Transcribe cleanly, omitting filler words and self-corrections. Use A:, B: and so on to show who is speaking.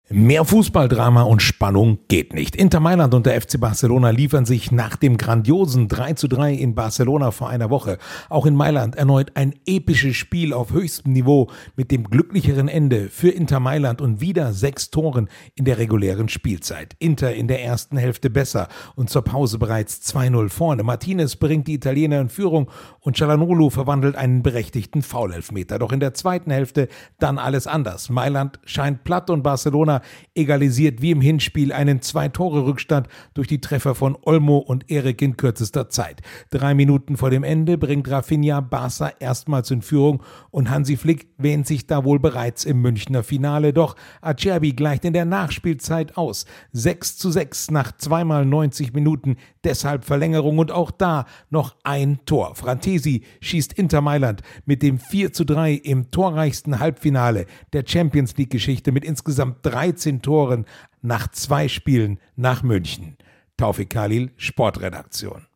A: Mehr Fußballdrama und Spannung geht nicht. Inter Mailand und der FC Barcelona liefern sich nach dem grandiosen 3:3 in Barcelona vor einer Woche auch in Mailand erneut ein episches Spiel auf höchstem Niveau mit dem glücklicheren Ende für Inter Mailand und wieder 6 Toren in der regulären Spielzeit. Inter in der ersten Hälfte besser und zur Pause bereits 2:0 vorne. Martinez bringt die Italiener in Führung und Çalhanoğlu verwandelt einen berechtigten Foulelfmeter. Doch in der zweiten Hälfte dann alles anders. Mailand scheint platt und Barcelona egalisiert wie im Hinspiel einen 2-Tore-Rückstand durch die Treffer von Olmo und Erik in kürzester Zeit. 3 Minuten vor dem Ende bringt Rafinha Barca erstmals in Führung und Hansi Flick wähnt sich da wohl bereits im Münchner Finale. Doch Acerbi gleicht in der Nachspielzeit aus. 6:6 nach 2 x 90 Minuten, deshalb Verlängerung und auch da noch ein Tor. Frattesi schießt Inter Mailand mit dem 4:3 im torreichsten Halbfinale der Champions-League-Geschichte mit insgesamt 13 Toren nach 2 Spielen nach München. Taufik Khalil, Sportredaktion.